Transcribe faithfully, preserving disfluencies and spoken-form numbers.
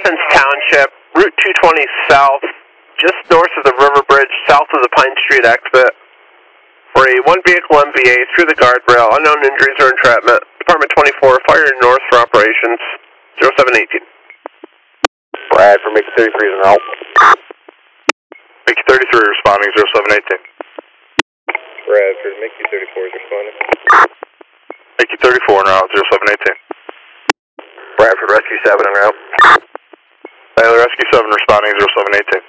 Athens Township, Route two twenty South, just north of the River Bridge, south of the Pine Street exit. For a one-vehicle M V A through the guardrail, unknown injuries or entrapment. Department twenty-four, fire north for operations, zero seven eighteen. Brad for Mickey thirty-three is en route. Mickey thirty-three responding, zero seven eighteen. Brad for Mickey thirty-four is responding. Mickey thirty-four en route, zero seven eighteen. Brad for Rescue seven en route. Taylor Rescue seven responding, zero seven eighteen.